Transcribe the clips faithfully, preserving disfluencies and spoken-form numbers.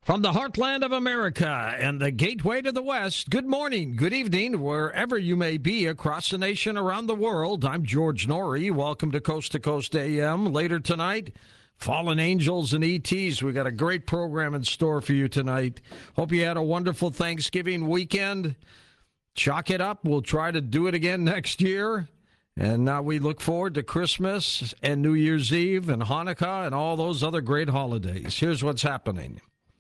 From the heartland of America and the gateway to the West, good morning, good evening, wherever you may be across the nation, around the world. I'm George Norrie. Welcome to Coast to Coast A M. Later tonight, Fallen Angels and E Ts. We got a great program in store for you tonight. Hope you had a wonderful Thanksgiving weekend. Chalk it up. We'll try to do it again next year. And now we look forward to Christmas and New Year's Eve and Hanukkah and all those other great holidays. Here's what's happening.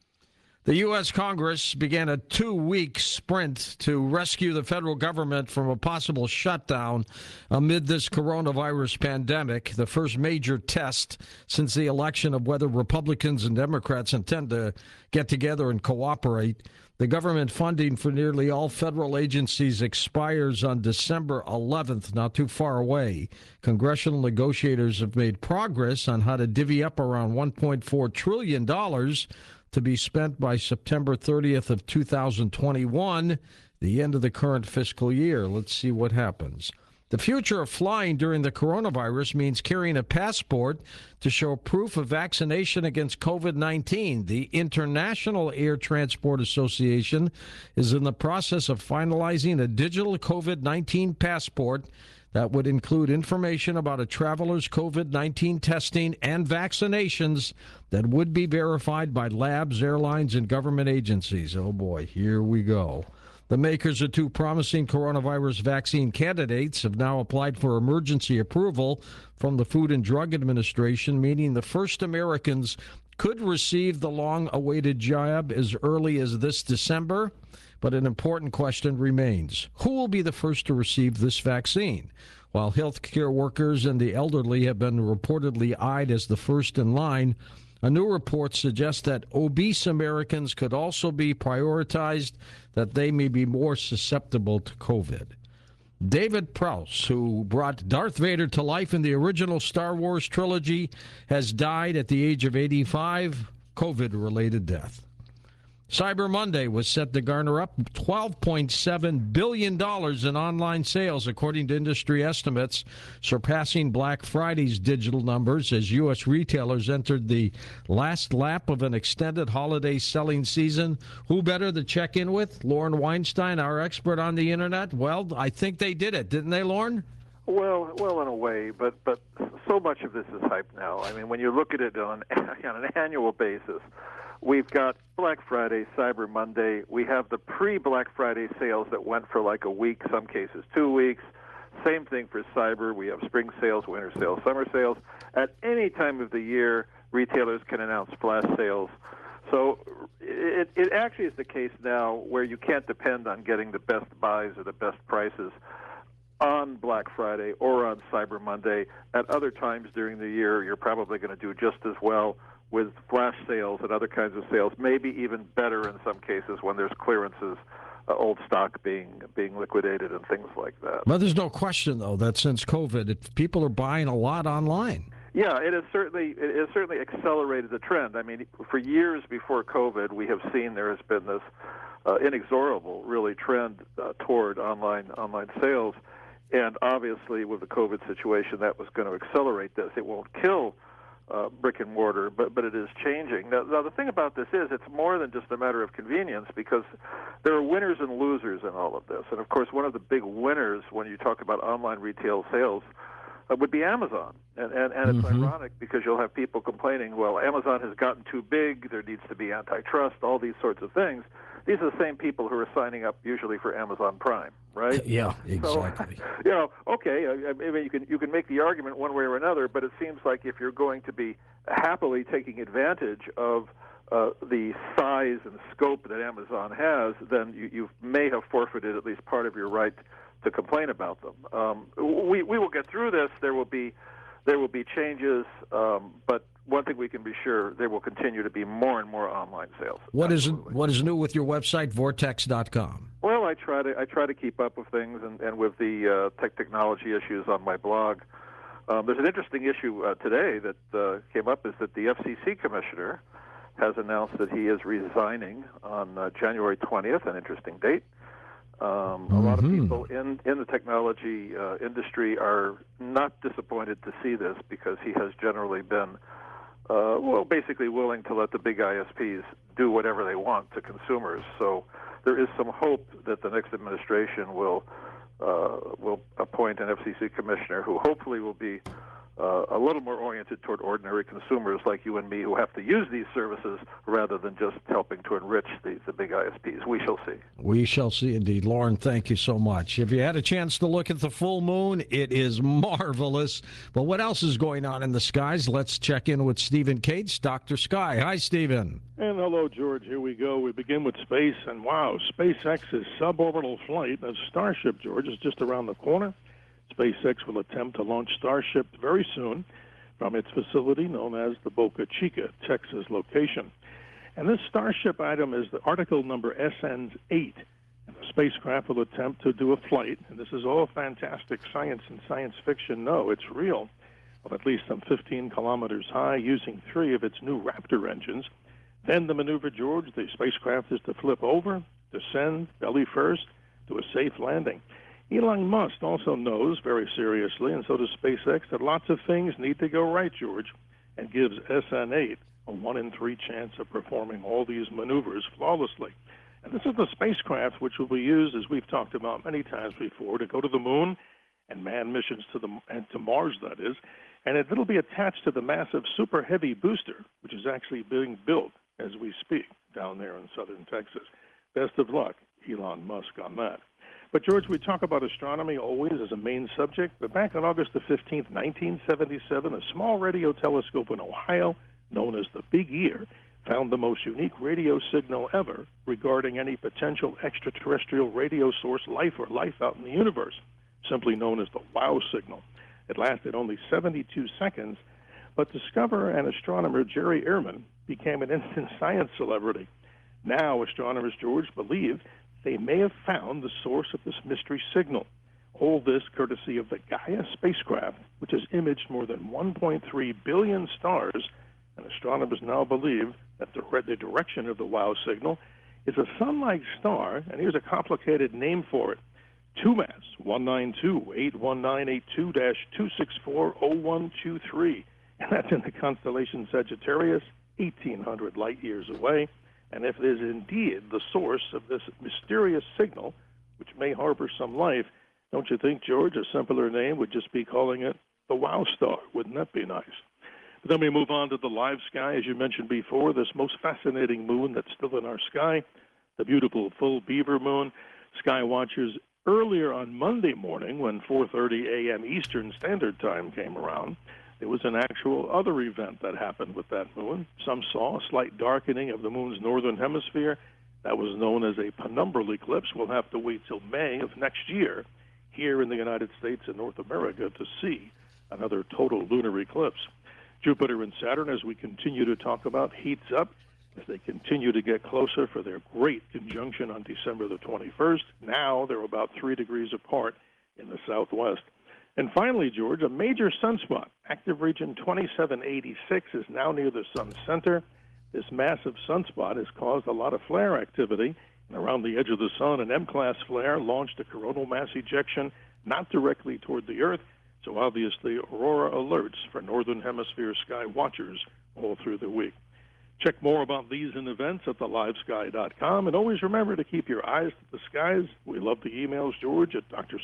The U S. Congress began a two-week sprint to rescue the federal government from a possible shutdown amid this coronavirus pandemic, the first major test since the election of whether Republicans and Democrats intend to get together and cooperate. The government funding for nearly all federal agencies expires on December eleventh, not too far away. Congressional negotiators have made progress on how to divvy up around one point four trillion dollars to be spent by September thirtieth of two thousand twenty-one, the end of the current fiscal year. Let's see what happens. The future of flying during the coronavirus means carrying a passport to show proof of vaccination against COVID nineteen. The International Air Transport Association is in the process of finalizing a digital COVID nineteen passport that would include information about a traveler's COVID nineteen testing and vaccinations that would be verified by labs, airlines, and government agencies. Oh, boy, here we go. The makers of two promising coronavirus vaccine candidates have now applied for emergency approval from the Food and Drug Administration, meaning the first Americans could receive the long-awaited jab as early as this December. But an important question remains. Who will be the first to receive this vaccine? While healthcare workers and the elderly have been reportedly eyed as the first in line, a new report suggests that obese Americans could also be prioritized, that they may be more susceptible to COVID. David Prowse, who brought Darth Vader to life in the original Star Wars trilogy, has died at the age of eighty-five, COVID-related death. Cyber Monday was set to garner up twelve point seven billion dollars in online sales, according to industry estimates, surpassing Black Friday's digital numbers as U S retailers entered the last lap of an extended holiday selling season. Who better to check in with? Lauren Weinstein, our expert on the Internet. Well, I think they did it, didn't they, Lauren? Well, well, in a way, but but so much of this is hype now. I mean, when you look at it on, on an annual basis, we've got Black Friday, Cyber Monday. We have the pre-Black Friday sales that went for like a week, some cases two weeks. Same thing for Cyber. We have spring sales, winter sales, summer sales. At any time of the year, retailers can announce flash sales. So it, it actually is the case now where you can't depend on getting the best buys or the best prices on Black Friday or on Cyber Monday. At other times during the year, you're probably going to do just as well with flash sales and other kinds of sales, maybe even better in some cases when there's clearances, uh, old stock being being liquidated and things like that. But there's no question, though, that since COVID, it, people are buying a lot online. Yeah, it has certainly it has certainly accelerated the trend. I mean, for years before COVID, we have seen there has been this uh, inexorable, really, trend uh, toward online online sales. And obviously, with the COVID situation, that was going to accelerate this. It won't kill uh, brick and mortar, but but it is changing. Now, now, the thing about this is it's more than just a matter of convenience, because there are winners and losers in all of this. And, of course, one of the big winners when you talk about online retail sales uh, would be Amazon. And, and, and it's mm-hmm. ironic because you'll have people complaining, well, Amazon has gotten too big, there needs to be antitrust, all these sorts of things. These are the same people who are signing up usually for Amazon Prime, right? Yeah, exactly. So, you know, okay, I, I mean, you can you can make the argument one way or another, but it seems like if you're going to be happily taking advantage of uh, the size and scope that Amazon has, then you, you may have forfeited at least part of your right to complain about them. Um, we we will get through this. There will be there will be changes, um, but one thing we can be sure, there will continue to be more and more online sales. What is what is new with your website, vortex dot com? Well, I try to I try to keep up with things and, and with the uh, tech technology issues on my blog. Um, there's an interesting issue uh, today that uh, came up, is that the F C C commissioner has announced that he is resigning on uh, January twentieth, an interesting date. Um, mm-hmm. A lot of people in, in the technology uh, industry are not disappointed to see this, because he has generally been uh, well, basically willing to let the big I S Ps do whatever they want to consumers. So there is some hope that the next administration will uh, will appoint an F C C commissioner who hopefully will be Uh, a little more oriented toward ordinary consumers like you and me who have to use these services rather than just helping to enrich the, the big I S Ps. We shall see. We shall see indeed. Lauren, thank you so much. If you had a chance to look at the full moon, it is marvelous. But what else is going on in the skies? Let's check in with Stephen Cates, Doctor Sky. Hi, Stephen. And hello, George. Here we go. We begin with space. And wow, SpaceX's suborbital flight of Starship, George, is just around the corner. SpaceX will attempt to launch Starship very soon from its facility known as the Boca Chica, Texas location. And this Starship item is the article number S N eight. And the spacecraft will attempt to do a flight, and this is all fantastic science and science fiction. No, it's real, of at least some fifteen kilometers high using three of its new Raptor engines. Then the maneuver, George, the spacecraft is to flip over, descend belly first, to a safe landing. Elon Musk also knows very seriously, and so does SpaceX, that lots of things need to go right, George, and gives S N eight a one in three chance of performing all these maneuvers flawlessly. And this is the spacecraft which will be used, as we've talked about many times before, to go to the moon and manned missions to the and to Mars, that is. And it, it'll be attached to the massive Super Heavy booster, which is actually being built as we speak down there in southern Texas. Best of luck, Elon Musk, on that. But, George, we talk about astronomy always as a main subject, but back on August the fifteenth, nineteen seventy-seven, a small radio telescope in Ohio, known as the Big Ear, found the most unique radio signal ever regarding any potential extraterrestrial radio source life or life out in the universe, simply known as the WOW signal. It lasted only seventy-two seconds, but discoverer and astronomer Jerry Ehrman became an instant science celebrity. Now, astronomers, George, believe they may have found the source of this mystery signal. All this courtesy of the Gaia spacecraft, which has imaged more than one point three billion stars, and astronomers now believe that the, the direction of the WOW signal is a sun-like star, and here's a complicated name for it, TUMAS one nine two, eight one nine eight two, two six four zero one two three, and that's in the constellation Sagittarius, eighteen hundred light-years away. And if it is indeed the source of this mysterious signal, which may harbor some life, don't you think, George, a simpler name would just be calling it the WOW star? Wouldn't that be nice? But then we move on to the live sky, as you mentioned before, this most fascinating moon that's still in our sky, the beautiful full beaver moon. Sky watchers earlier on Monday morning, when four thirty a.m. Eastern Standard Time came around, there was an actual other event that happened with that moon. Some saw a slight darkening of the moon's northern hemisphere. That was known as a penumbral eclipse. We'll have to wait till May of next year here in the United States and North America to see another total lunar eclipse. Jupiter and Saturn, as we continue to talk about, heats up as they continue to get closer for their great conjunction on December the twenty-first. Now they're about three degrees apart in the southwest. And finally, George, a major sunspot, active region twenty-seven eighty-six, is now near the sun's center. This massive sunspot has caused a lot of flare activity. And around the edge of the sun, an M-class flare launched a coronal mass ejection not directly toward the Earth, so obviously aurora alerts for Northern Hemisphere sky watchers all through the week. Check more about these and events at the live sky dot com, and always remember to keep your eyes to the skies. We love the emails, George, at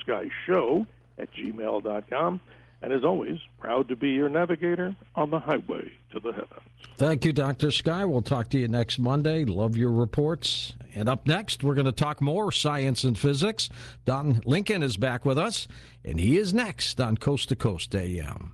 drsky at gmail dot com. And as always, proud to be your navigator on the highway to the heavens. Thank you, Doctor Sky. We'll talk to you next Monday. Love your reports. And up next, we're going to talk more science and physics. Don Lincoln is back with us, and he is next on Coast to Coast A M.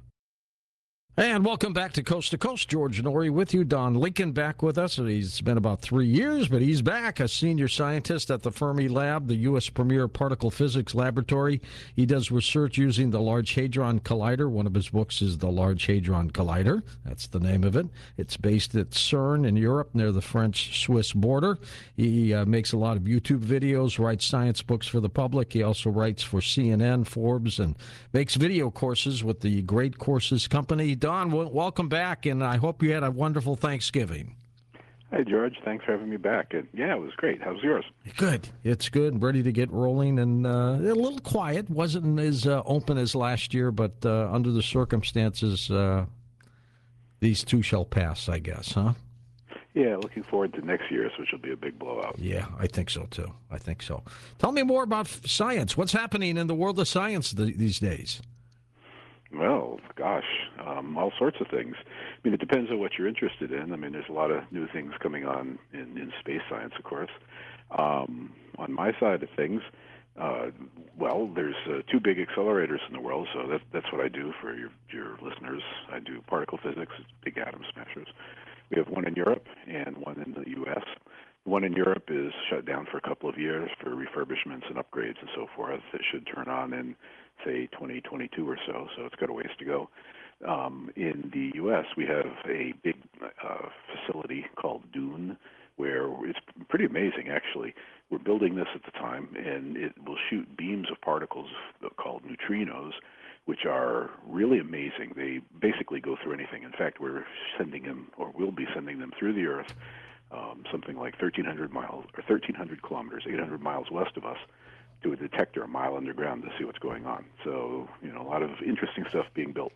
And welcome back to Coast to Coast. George Noory with you. Don Lincoln back with us. He's been about three years, but he's back, a senior scientist at the Fermi Lab, the U S premier particle physics laboratory. He does research using the Large Hadron Collider. One of his books is The Large Hadron Collider. That's the name of it. It's based at CERN in Europe near the French-Swiss border. He uh, makes a lot of YouTube videos, writes science books for the public. He also writes for C N N, Forbes, and makes video courses with the Great Courses Company. Don, welcome back, and I hope you had a wonderful Thanksgiving. Hi, George. Thanks for having me back. It, yeah, it was great. How's yours? Good. It's good. Ready to get rolling, and uh, a little quiet. Wasn't as uh, open as last year, but uh, under the circumstances, uh, these two shall pass, I guess, huh? Yeah, looking forward to next year's, which will be a big blowout. Yeah, I think so, too. I think so. Tell me more about f- science. What's happening in the world of science th- these days? Well, gosh, um, all sorts of things. I mean, it depends on what you're interested in. I mean, there's a lot of new things coming on in, in space science, of course. Um, on my side of things, uh, well, there's uh, two big accelerators in the world, so that, that's what I do for your, your listeners. I do particle physics, big atom smashers. We have one in Europe and one in the U S. The one in Europe is shut down for a couple of years for refurbishments and upgrades and so forth. It should turn on in, say, twenty twenty-two or so, so it's got a ways to go. Um, in the U S, we have a big uh, facility called Dune, where it's pretty amazing, actually. We're building this at the time, and it will shoot beams of particles called neutrinos, which are really amazing. They basically go through anything. In fact, we're sending them, or will be sending them through the Earth, um, something like thirteen hundred miles, or thirteen hundred kilometers, eight hundred miles west of us, to a detector a mile underground to see what's going on. So, you know, a lot of interesting stuff being built.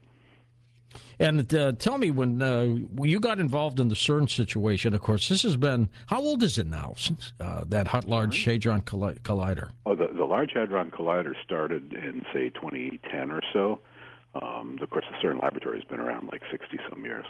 And uh, tell me, when, uh, when you got involved in the CERN situation, of course, this has been, how old is it now, since, uh, that Hot Large Hadron Colli- Collider? Oh, the, the Large Hadron Collider started in, say, twenty ten or so. Um, of course, the CERN laboratory has been around like sixty-some years.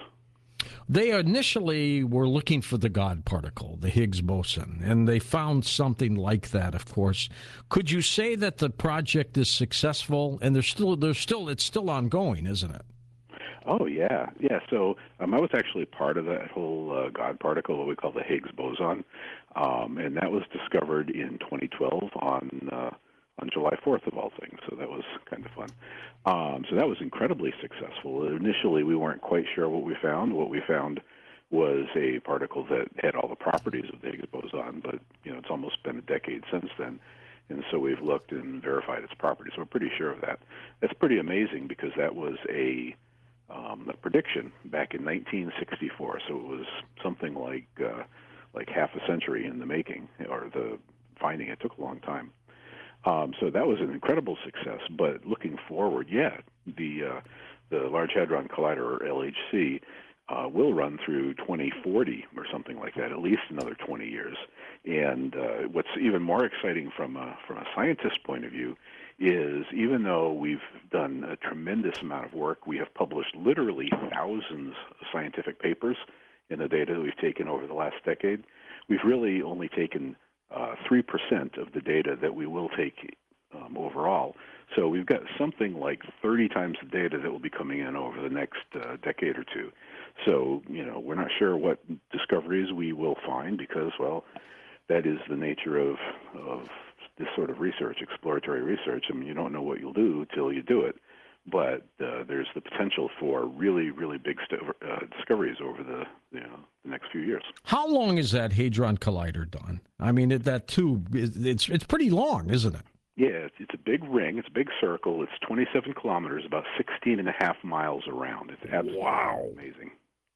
They initially were looking for the God particle, the Higgs boson, and they found something like that, of course. Could you say that the project is successful? And there's still, there's still, it's still ongoing, isn't it? Oh, yeah. Yeah, so um, I was actually part of that whole uh, God particle, what we call the Higgs boson, um, and that was discovered in twenty twelve on uh, on July fourth, of all things, so that was kind of fun. Um, so that was incredibly successful. Initially, we weren't quite sure what we found. What we found was a particle that had all the properties of the Higgs boson, but you know it's almost been a decade since then. And so we've looked and verified its properties. So we're pretty sure of that. That's pretty amazing because that was a Um, a prediction back in nineteen sixty-four, so it was something like uh, like half a century in the making, or the finding. It took a long time. Um, so that was an incredible success. But looking forward, yeah, the uh, the Large Hadron Collider, or L H C, uh, will run through twenty forty or something like that, at least another twenty years. And uh, what's even more exciting from a, from a scientist's point of view is, even though we've done a tremendous amount of work, we have published literally thousands of scientific papers in the data that we've taken over the last decade. We've really only taken uh, three percent of the data that we will take um, overall. So we've got something like thirty times the data that will be coming in over the next uh, decade or two. So, you know, we're not sure what discoveries we will find because, well, that is the nature of, of this sort of research, exploratory research. I mean, you don't know what you'll do till you do it. But uh, there's the potential for really, really big st- uh, discoveries over the you know the next few years. How long is that Hadron Collider, Don? I mean, it, that tube, it's it's pretty long, isn't it? Yeah, it's, it's a big ring. It's a big circle. It's twenty-seven kilometers, about sixteen and a half miles around. It's absolutely wow. amazing.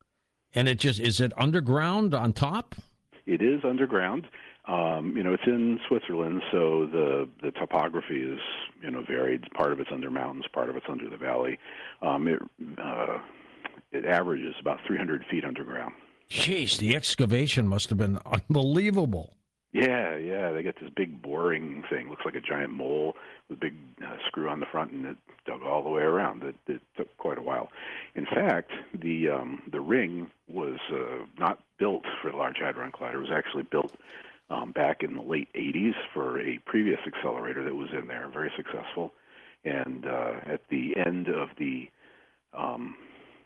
And it just, is it underground on top? It is underground. Um, you know, it's in Switzerland, so the the topography is, you know, varied. Part of it's under mountains, part of it's under the valley. Um, it uh, it averages about three hundred feet underground. Jeez, the excavation must have been unbelievable. Yeah, yeah, they got this big boring thing. Looks like a giant mole with a big uh, screw on the front, and it dug all the way around. It, it took quite a while. In fact, the um, the ring was uh, not built for the Large Hadron Collider. It was actually built um, back in the late eighties for a previous accelerator that was in there, very successful. And uh, at the end of the um,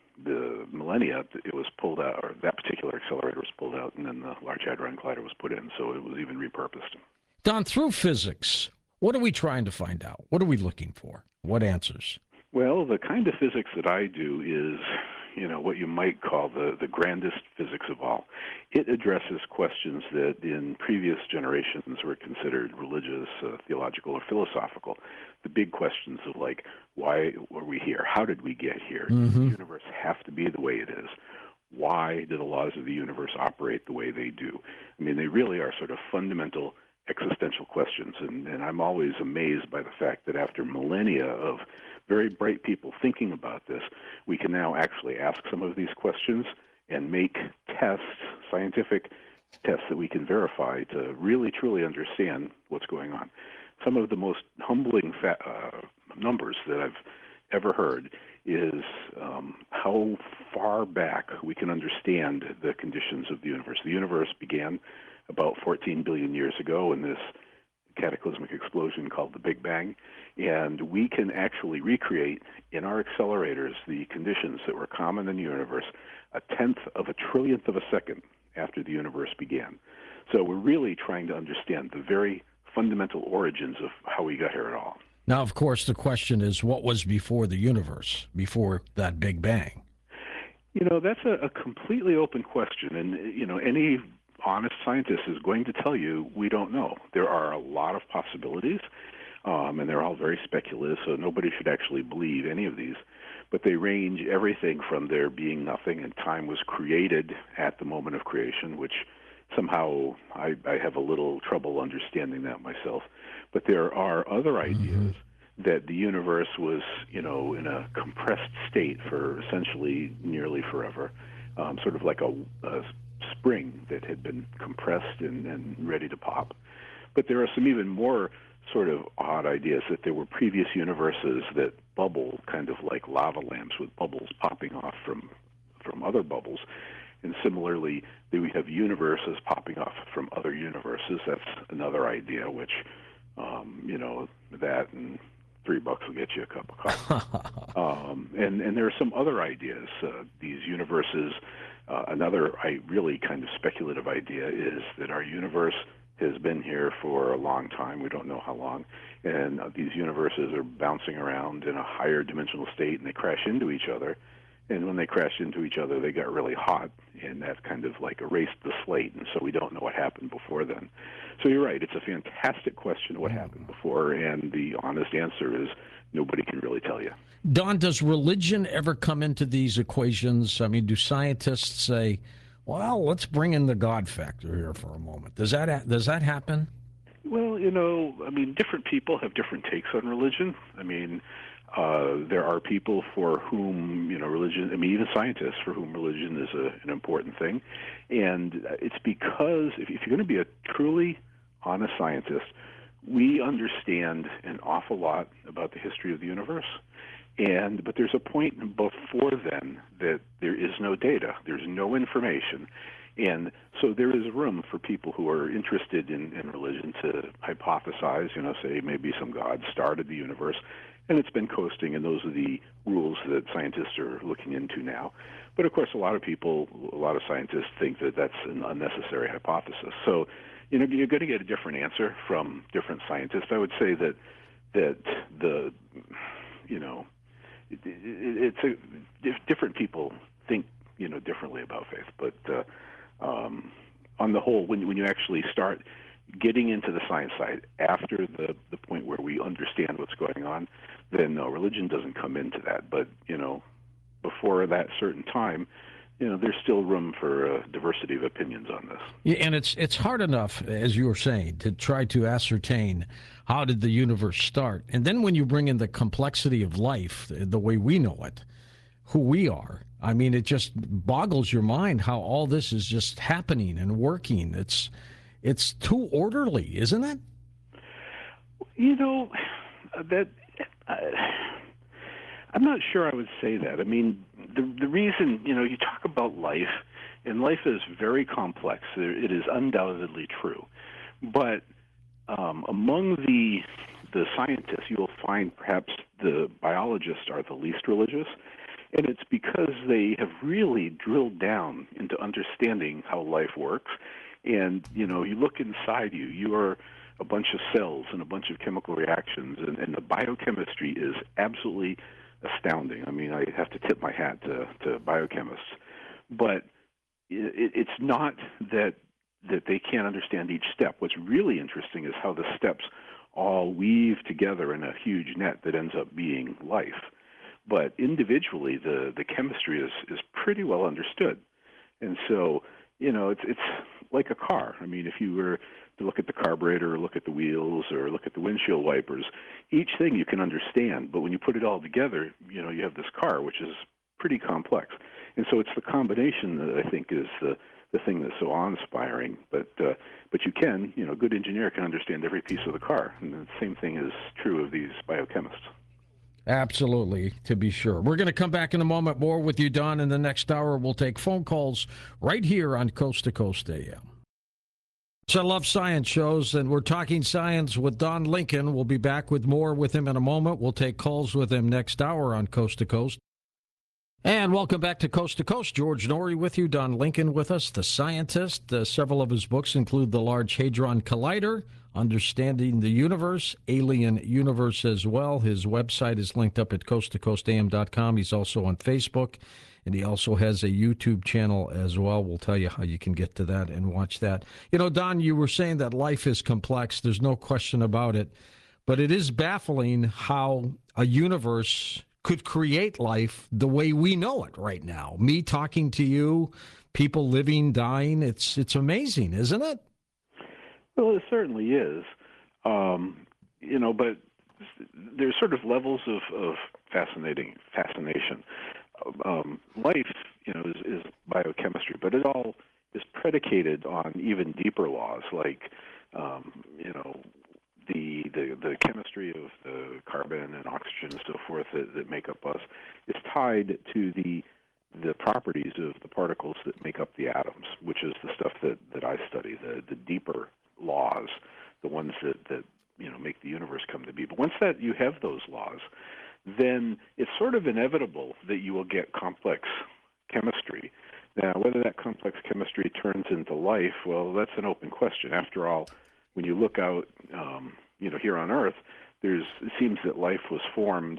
the millennia, it was pulled out, or that particular accelerator was pulled out, and then the Large Hadron Collider was put in, so it was even repurposed. Don, through physics, what are we trying to find out? What are we looking for? What answers? Well, the kind of physics that I do is, you know, what you might call the, the grandest physics of all. It addresses questions that in previous generations were considered religious, uh, theological, or philosophical. The big questions of, like, why were we here? How did we get here? Mm-hmm. Does the universe have to be the way it is? Why do the laws of the universe operate the way they do? I mean, they really are sort of fundamental existential questions. And, and I'm always amazed by the fact that after millennia of very bright people thinking about this, we can now actually ask some of these questions and make tests, scientific tests that we can verify to really, truly understand what's going on. Some of the most humbling fa- uh, numbers that I've ever heard is um, how far back we can understand the conditions of the universe. The universe began about fourteen billion years ago in this cataclysmic explosion called the Big Bang, and we can actually recreate in our accelerators the conditions that were common in the universe a tenth of a trillionth of a second after the universe began. So we're really trying to understand the very fundamental origins of how we got here at all. Now, of course, the question is, what was before the universe, before that Big Bang? You know, that's a, a completely open question, and, you know, any honest scientist is going to tell you we don't know. There are a lot of possibilities, um, and they're all very speculative, so nobody should actually believe any of these. But they range everything from there being nothing and time was created at the moment of creation, which somehow I, I have a little trouble understanding that myself. But there are other ideas mm-hmm. that the universe was, you know, in a compressed state for essentially nearly forever, um, sort of like a, a spring that had been compressed and, and ready to pop. But there are some even more sort of odd ideas that there were previous universes that bubble, kind of like lava lamps with bubbles popping off from from other bubbles. And similarly, we have universes popping off from other universes. That's another idea, which, um, you know, that and three bucks will get you a cup of coffee. um, and, and there are some other ideas. Uh, these universes, uh, another I really kind of speculative idea is that our universe has been here for a long time. We don't know how long. And uh, these universes are bouncing around in a higher dimensional state, and they crash into each other. And when they crashed into each other, they got really hot, and that kind of like erased the slate, and so we don't know what happened before then. So you're right. It's a fantastic question, what happened before, and the honest answer is nobody can really tell you. Don, does religion ever come into these equations? I mean, do scientists say, well, let's bring in the God factor here for a moment? Does that does that happen? Well, you know, I mean, different people have different takes on religion. I mean, uh, there are people for whom, you know, religion, I mean, even scientists for whom religion is a, an important thing. And it's because if, if you're going to be a truly honest scientist, we understand an awful lot about the history of the universe. And but there's a point before then that there is no data, there's no information, and so there is room for people who are interested in, in religion to hypothesize, you know, say maybe some god started the universe, and it's been coasting, and those are the rules that scientists are looking into now. But of course, a lot of people, a lot of scientists think that that's an unnecessary hypothesis. So, you know, you're going to get a different answer from different scientists. I would say that that the, you know, It, it, it's a, different people think, you know, differently about faith. But uh, um, on the whole, when when you actually start getting into the science side after the the point where we understand what's going on, then no, religion doesn't come into that. But you know, before that certain time, you know, there's still room for a diversity of opinions on this. Yeah, and it's it's hard enough, as you were saying, to try to ascertain how did the universe start. And then when you bring in the complexity of life, the way we know it, who we are, I mean, it just boggles your mind how all this is just happening and working. It's it's too orderly, isn't it? You know, that uh, I'm not sure I would say that. I mean, the the reason, you know, you talk about life, and life is very complex. It is undoubtedly true. But um, among the the scientists, you will find perhaps the biologists are the least religious. And it's because they have really drilled down into understanding how life works. And, you know, you look inside you, you are a bunch of cells and a bunch of chemical reactions, and, and the biochemistry is absolutely astounding. I mean, I have to tip my hat to, to biochemists. But it, it's not that that they can't understand each step. What's really interesting is how the steps all weave together in a huge net that ends up being life. But individually, the, the chemistry is, is pretty well understood. And so, you know, it's it's like a car. I mean, if you were to look at the carburetor or look at the wheels or look at the windshield wipers. Each thing you can understand, but when you put it all together, you know, you have this car, which is pretty complex. And so it's the combination that I think is the, the thing that's so awe-inspiring. But, uh, but you can, you know, a good engineer can understand every piece of the car. And the same thing is true of these biochemists. Absolutely, to be sure. We're going to come back in a moment more with you, Don. In the next hour, we'll take phone calls right here on Coast to Coast A M. I love science shows, and we're talking science with Don Lincoln. We'll be back with more with him in a moment. We'll take calls with him next hour on Coast to Coast. And welcome back to Coast to Coast. George Noory with you, Don Lincoln with us, the scientist. Uh, several of his books include The Large Hadron Collider, Understanding the Universe, Alien Universe as well. His website is linked up at coast to coast a m dot com. He's also on Facebook, and he also has a YouTube channel as well. We'll tell you how you can get to that and watch that. You know, Don, you were saying that life is complex. There's no question about it. But it is baffling how a universe could create life the way we know it right now. Me talking to you, people living, dying, it's it's amazing, isn't it? Well, it certainly is. Um, you know, but there's sort of levels of, of fascinating fascination. Um, life, you know, is, is biochemistry, but it all is predicated on even deeper laws, like, um, you know, the, the the chemistry of the carbon and oxygen and so forth that, that make up us is tied to the the properties of the particles that make up the atoms, which is the stuff that, that I study, the, the deeper laws, the ones that, that you know make the universe come to be. But once that you have those laws, then it's sort of inevitable that you will get complex chemistry. Now, whether that complex chemistry turns into life, well, that's an open question. After all, when you look out, um, you know, here on Earth, there's it seems that life was formed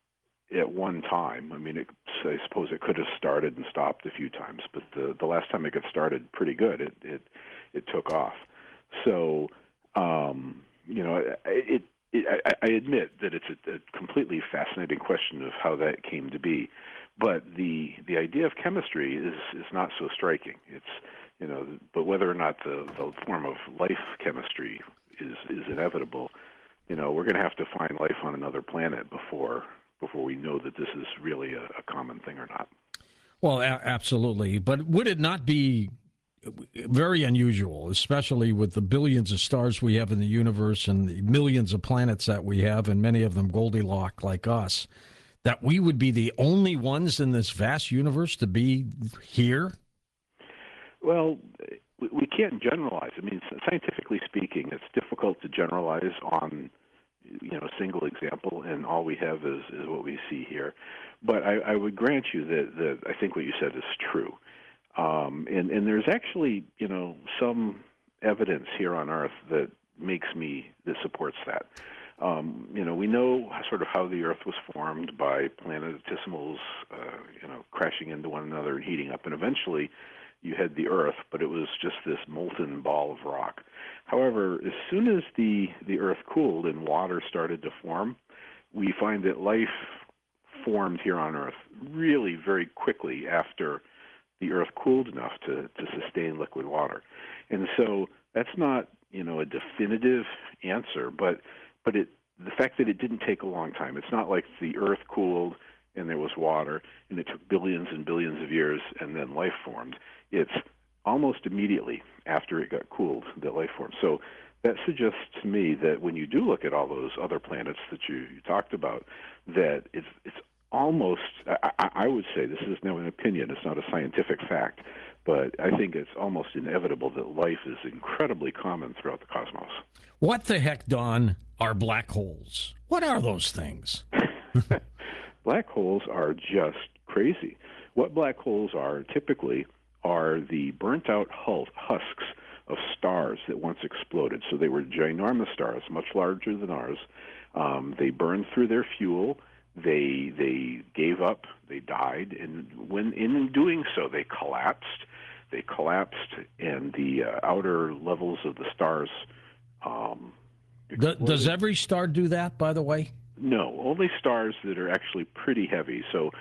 at one time. I mean, it, I suppose it could have started and stopped a few times, but the the last time it got started pretty good. It it it took off. So, um, you know, it. it I, I admit that it's a, a completely fascinating question of how that came to be, but the the idea of chemistry is is not so striking. It's you know, but whether or not the, the form of life chemistry is is inevitable, you know, we're going to have to find life on another planet before before we know that this is really a, a common thing or not. Well, a- absolutely. But would it not be very unusual, especially with the billions of stars we have in the universe and the millions of planets that we have, and many of them Goldilocks like us, that we would be the only ones in this vast universe to be here? Well, we can't generalize. I mean, scientifically speaking, it's difficult to generalize on, you know, a single example, and all we have is, is what we see here. But I, I would grant you that, that I think what you said is true. Um, and, and there's actually, you know, some evidence here on Earth that makes me, that supports that. Um, you know, we know sort of how the Earth was formed by planetesimals, uh, you know, crashing into one another and heating up, and eventually you had the Earth, but it was just this molten ball of rock. However, as soon as the, the Earth cooled and water started to form, we find that life formed here on Earth really very quickly after the Earth cooled enough to, to sustain liquid water. And so that's not, you know, a definitive answer, but but it the fact that it didn't take a long time. It's not like the Earth cooled and there was water, and it took billions and billions of years, and then life formed. It's almost immediately after it got cooled that life formed. So that suggests to me that when you do look at all those other planets that you, you talked about, that it's it's almost, I, I would say, this is now an opinion, it's not a scientific fact, but I think it's almost inevitable that life is incredibly common throughout the cosmos. What the heck, Don, are black holes? What are those things? Black holes are just crazy. What black holes are typically are the burnt-out husks of stars that once exploded. So they were ginormous stars, much larger than ours. Um, they burned through their fuel. They they gave up. They died, and when in doing so, they collapsed. They collapsed, and the uh, outer levels of the stars. Um, D- does every star do that, by the way? No, only stars that are actually pretty heavy. So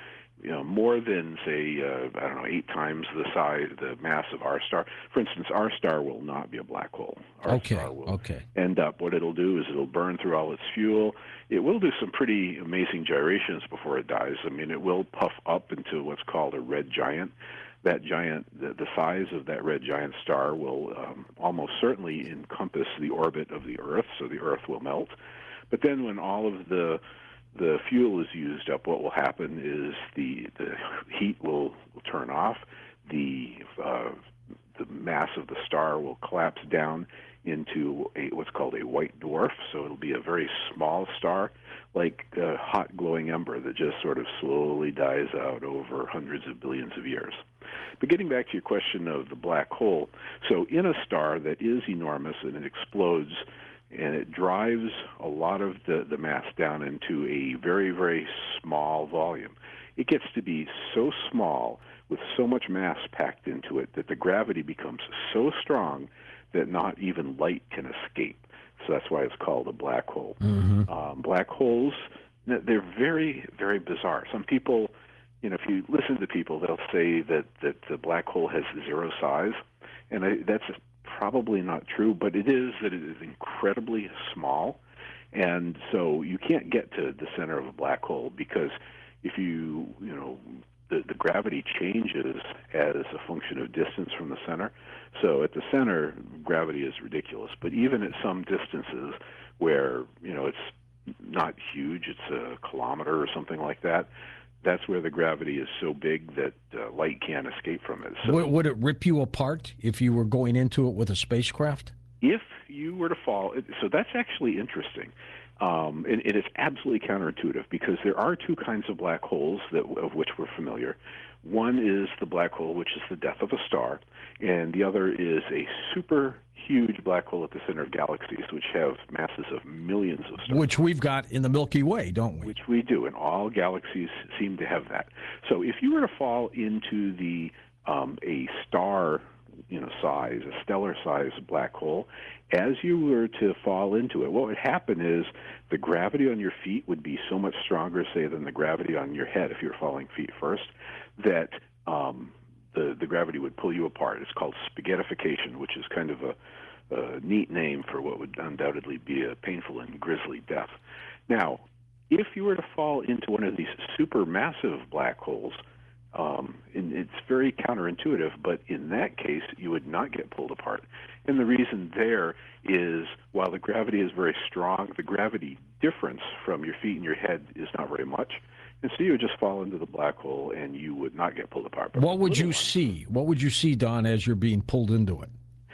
you know, more than say, uh, I don't know, eight times the size, the mass of our star. For instance, our star will not be a black hole. Our Okay, star will okay. end up. What it'll do is it'll burn through all its fuel. It will do some pretty amazing gyrations before it dies. I mean, it will puff up into what's called a red giant. That giant, the, the size of that red giant star will um, almost certainly encompass the orbit of the Earth, so the Earth will melt. But then when all of the the fuel is used up, what will happen is the the heat will, will turn off. The uh, the mass of the star will collapse down into a, what's called a white dwarf. So it'll be a very small star, like a hot glowing ember that just sort of slowly dies out over hundreds of billions of years. But getting back to your question of the black hole, so in a star that is enormous and it explodes, and it drives a lot of the, the mass down into a very, very small volume. It gets to be so small with so much mass packed into it that the gravity becomes so strong that not even light can escape. So that's why it's called a black hole. Mm-hmm. Um, black holes, they're very, very bizarre. Some people, you know, if you listen to people, they'll say that, that the black hole has zero size, and I, that's probably not true, but it is that it is incredibly small, and so you can't get to the center of a black hole because if you, you know, the, the gravity changes as a function of distance from the center. So at the center, gravity is ridiculous, but even at some distances where, you know, it's not huge, it's a kilometer or something like that, that's where the gravity is so big that uh, light can't escape from it. So would, would it rip you apart if you were going into it with a spacecraft? If you were to fall, so that's actually interesting. Um, and it is absolutely counterintuitive because there are two kinds of black holes that, of which we're familiar. One is the black hole, which is the death of a star, and the other is a super huge black hole at the center of galaxies, which have masses of millions of stars. Which we've got in the Milky Way, don't we? Which we do, and all galaxies seem to have that. So if you were to fall into the um, a star, you know, size, a stellar size black hole, as you were to fall into it, what would happen is the gravity on your feet would be so much stronger, say, than the gravity on your head if you were falling feet first, that um, the, the gravity would pull you apart. It's called spaghettification, which is kind of a, a neat name for what would undoubtedly be a painful and grisly death. Now, if you were to fall into one of these supermassive black holes, Um, and it's very counterintuitive, but in that case, you would not get pulled apart. And the reason there is, while the gravity is very strong, the gravity difference from your feet and your head is not very much. And so you would just fall into the black hole, and you would not get pulled apart. But what would you one, see? What would you see, Don, as you're being pulled into it?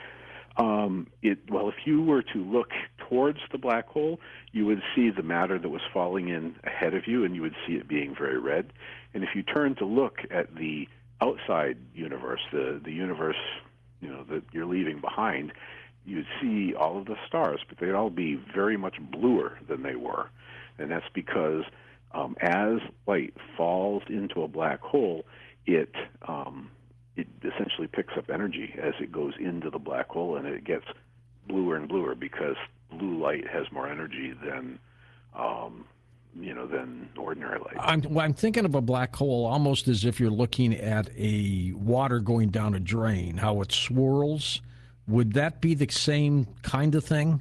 Um, it, well, if you were to look towards the black hole, you would see the matter that was falling in ahead of you, and you would see it being very red. And if you turn to look at the outside universe, the, the universe, you know, that you're leaving behind, you'd see all of the stars, but they'd all be very much bluer than they were. And that's because um, as light falls into a black hole, it um, it essentially picks up energy as it goes into the black hole, and it gets bluer and bluer because blue light has more energy than um, you know than ordinary light. I'm, well, I'm thinking of a black hole almost as if you're looking at a water going down a drain, how it swirls. Would that be the same kind of thing?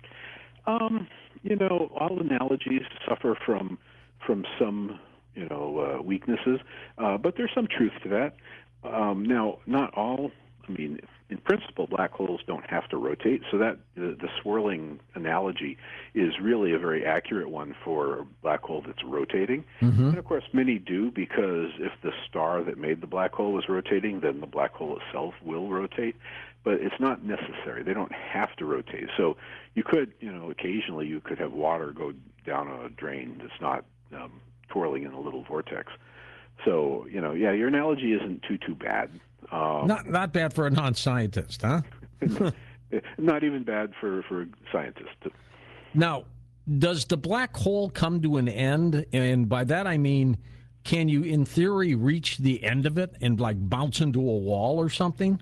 Um, you know, all analogies suffer from from some you know uh, weaknesses, uh, but there's some truth to that. Um, now, not all. I mean, in principle, black holes don't have to rotate, so that the, the swirling analogy is really a very accurate one for a black hole that's rotating. Mm-hmm. And of course, many do, because if the star that made the black hole was rotating, then the black hole itself will rotate. But it's not necessary; they don't have to rotate. So you could, you know, occasionally you could have water go down a drain that's not um, twirling in a little vortex. So, you know, yeah, your analogy isn't too, too bad. Um, Not not bad for a non-scientist, huh? not even bad for, for scientists. Now, does the black hole come to an end? And by that I mean, can you, in theory, reach the end of it and, like, bounce into a wall or something?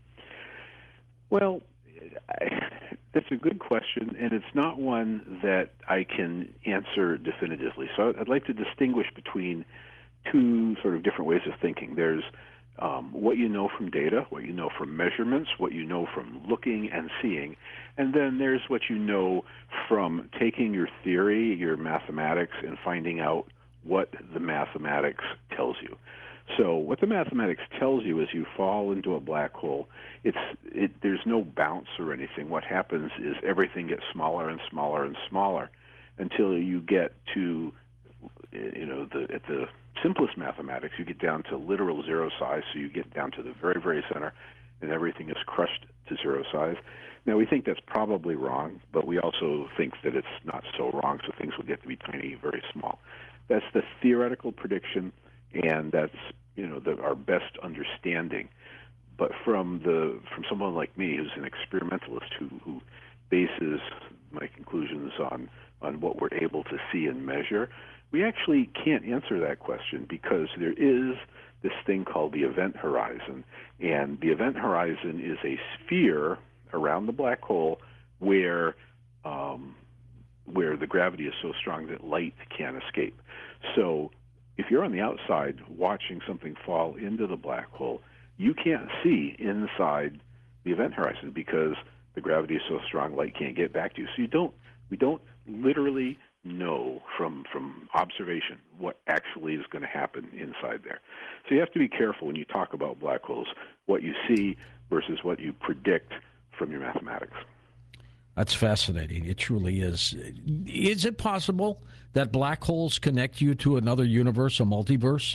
Well, I, that's a good question, and it's not one that I can answer definitively. So I'd like to distinguish between two sort of different ways of thinking. There's um, what you know from data, what you know from measurements, what you know from looking and seeing, and then there's what you know from taking your theory, your mathematics, and finding out what the mathematics tells you. So what the mathematics tells you is you fall into a black hole. It's it, there's no bounce or anything. What happens is everything gets smaller and smaller and smaller until you get to, you know, the at the simplest mathematics, you get down to literal zero size. So you get down to the very, very center, and everything is crushed to zero size. Now, we think that's probably wrong, but we also think that it's not so wrong, so things will get to be tiny, very small. That's the theoretical prediction, and that's, you know, the, our best understanding. But from the from someone like me, who's an experimentalist, who, who bases my conclusions on, on what we're able to see and measure, we actually can't answer that question because there is this thing called the event horizon. And the event horizon is a sphere around the black hole where um, where the gravity is so strong that light can't escape. So if you're on the outside watching something fall into the black hole, you can't see inside the event horizon because the gravity is so strong light can't get back to you. So you don't we don't literally know from from observation what actually is going to happen inside there. So you have to be careful when you talk about black holes, what you see versus what you predict from your mathematics. That's fascinating. It truly is. Is it possible that black holes connect you to another universe, a multiverse?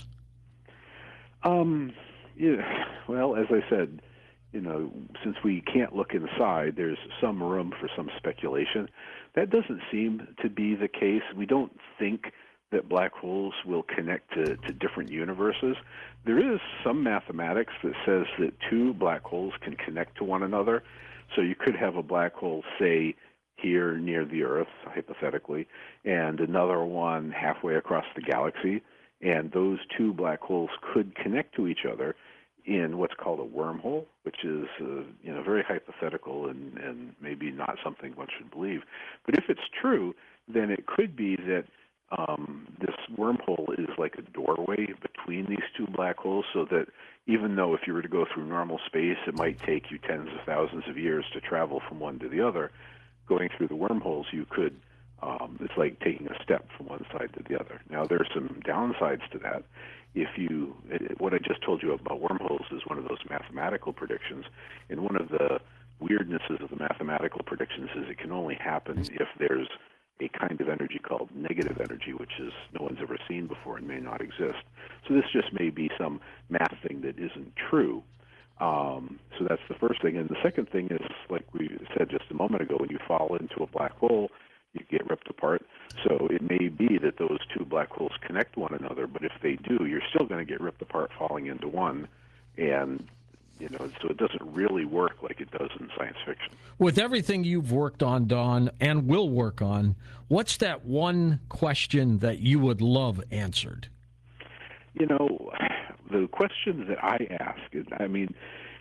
Um, yeah, well, as I said, you know, since we can't look inside, there's some room for some speculation. That doesn't seem to be the case. We don't think that black holes will connect to, to different universes. There is some mathematics that says that two black holes can connect to one another. So you could have a black hole, say, here near the Earth, hypothetically, and another one halfway across the galaxy, and those two black holes could connect to each other in what's called a wormhole, which is uh, you know very hypothetical and, and maybe not something one should believe. But if it's true, then it could be that um, this wormhole is like a doorway between these two black holes, so that even though if you were to go through normal space, it might take you tens of thousands of years to travel from one to the other, going through the wormholes, you could, um, it's like taking a step from one side to the other. Now, there are some downsides to that. If you, what I just told you about wormholes is one of those mathematical predictions, and one of the weirdnesses of the mathematical predictions is it can only happen if there's a kind of energy called negative energy, which is no one's ever seen before and may not exist. So this just may be some math thing that isn't true. Um, so that's the first thing. And the second thing is, like we said just a moment ago, when you fall into a black hole, you get ripped apart. So it may be that those two black holes connect one another, but if they do, you're still going to get ripped apart falling into one. And, you know, so it doesn't really work like it does in science fiction. With everything you've worked on, Don, and will work on, what's that one question that you would love answered? You know, the question that I ask is, I mean,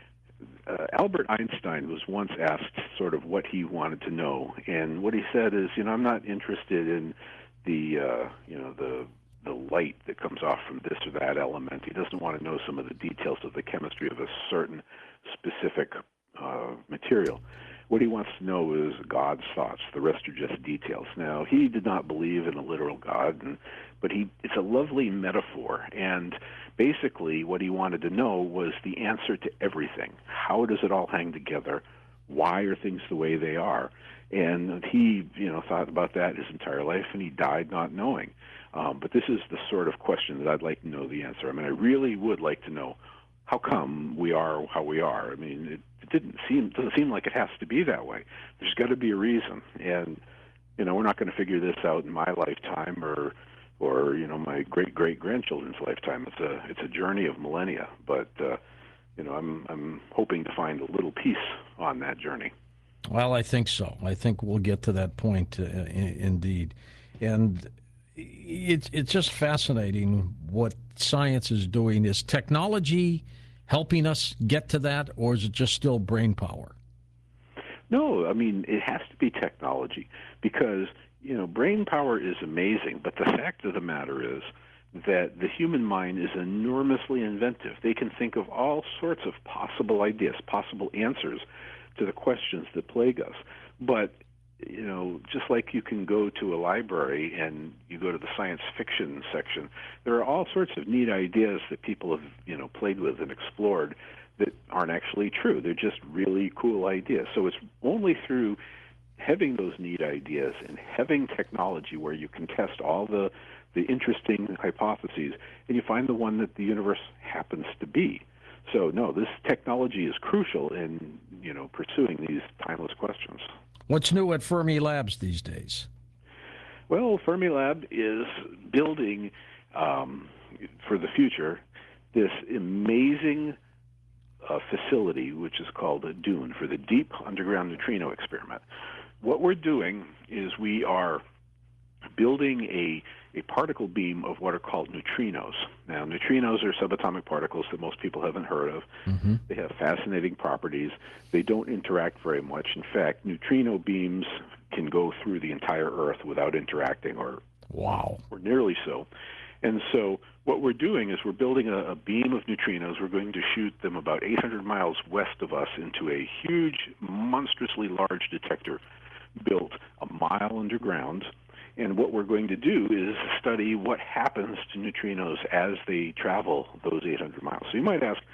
uh, Albert Einstein was once asked sort of what he wanted to know, and what he said is, you know, I'm not interested in the, uh, you know, the the light that comes off from this or that element. He doesn't want to know some of the details of the chemistry of a certain specific uh, material. What he wants to know is God's thoughts. The rest are just details. Now, he did not believe in a literal God, and, but he, it's a lovely metaphor. And basically what he wanted to know was the answer to everything. How does it all hang together? Why are things the way they are? And he, you know, thought about that his entire life, and he died not knowing. Um, but this is the sort of question that I'd like to know the answer. I mean, I really would like to know how come we are how we are. I mean, it, it didn't seem doesn't seem like it has to be that way. There's got to be a reason, and you know, we're not going to figure this out in my lifetime or or you know my great great grandchildren's lifetime. It's a it's a journey of millennia, but uh, you know, I'm I'm hoping to find a little peace on that journey. Well, I think so. I think we'll get to that point, uh, in, indeed, and it's it's just fascinating what science is doing. Is technology helping us get to that, or is it just still brain power? No, I mean, it has to be technology because, you know, brain power is amazing, but the fact of the matter is that the human mind is enormously inventive. They can think of all sorts of possible ideas, possible answers to the questions that plague us. But, you know, just like you can go to a library and you go to the science fiction section, there are all sorts of neat ideas that people have, you know, played with and explored that aren't actually true. They're just really cool ideas. So it's only through having those neat ideas and having technology where you can test all the, the interesting hypotheses and you find the one that the universe happens to be. So, no, this technology is crucial in, you know, pursuing these timeless questions. What's new at Fermi Labs these days? Well, Fermilab is building, um, for the future, this amazing uh, facility, which is called a DUNE, for the Deep Underground Neutrino Experiment. What we're doing is we are building a, a particle beam of what are called neutrinos. Now, neutrinos are subatomic particles that most people haven't heard of. Mm-hmm. They have fascinating properties. They don't interact very much. In fact, neutrino beams can go through the entire Earth without interacting, or, wow. or nearly so. And so what we're doing is we're building a, a beam of neutrinos. We're going to shoot them about eight hundred miles west of us into a huge, monstrously large detector built a mile underground. And what we're going to do is study what happens to neutrinos as they travel those eight hundred miles. So you might ask,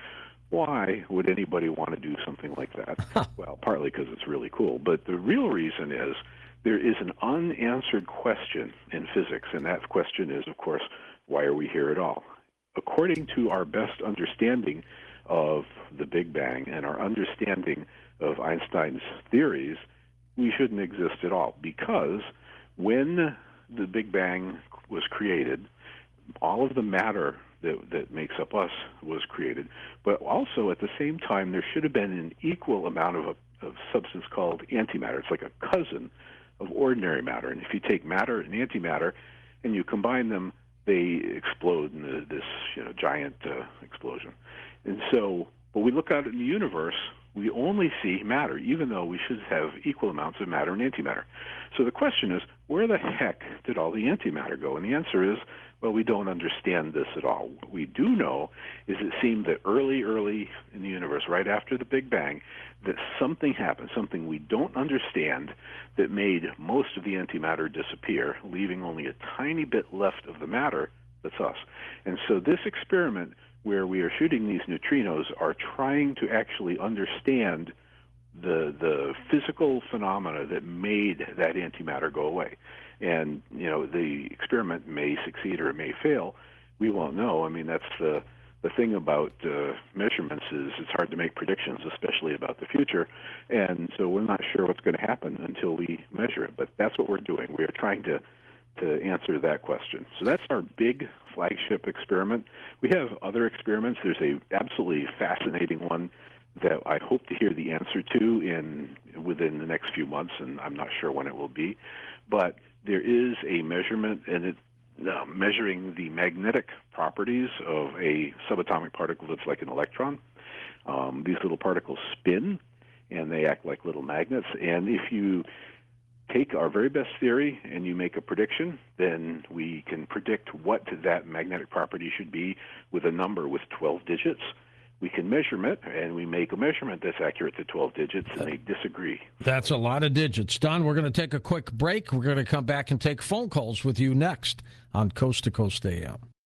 why would anybody want to do something like that? Well, partly because it's really cool. But the real reason is there is an unanswered question in physics, and that question is, of course, why are we here at all? According to our best understanding of the Big Bang and our understanding of Einstein's theories, we shouldn't exist at all, because when the Big Bang was created, all of the matter that, that makes up us was created. But also, at the same time, there should have been an equal amount of a of substance called antimatter. It's like a cousin of ordinary matter. And if you take matter and antimatter and you combine them, they explode in the, this you know, giant uh, explosion. And so, when we look out in the universe, we only see matter, even though we should have equal amounts of matter and antimatter. So the question is, where the heck did all the antimatter go? And the answer is, well, we don't understand this at all. What we do know is it seemed that early, early in the universe, right after the Big Bang, that something happened, something we don't understand, that made most of the antimatter disappear, leaving only a tiny bit left of the matter that's us. And so this experiment where we are shooting these neutrinos are trying to actually understand the the physical phenomena that made that antimatter go away. And, you know, the experiment may succeed or it may fail. We won't know. I mean, that's the the thing about uh, measurements is it's hard to make predictions, especially about the future. And so we're not sure what's going to happen until we measure it. But that's what we're doing. We are trying to to answer that question. So that's our big flagship experiment. We have other experiments. There's a absolutely fascinating one that I hope to hear the answer to in within the next few months, and I'm not sure when it will be. But there is a measurement, and it uh, measuring the magnetic properties of a subatomic particle that's like an electron. Um, these little particles spin, and they act like little magnets. And if you take our very best theory and you make a prediction, then we can predict what that magnetic property should be with a number with twelve digits. We can measure it, and we make a measurement that's accurate to twelve digits, and they disagree. That's a lot of digits. Don, we're going to take a quick break. We're going to come back and take phone calls with you next on Coast to Coast A M.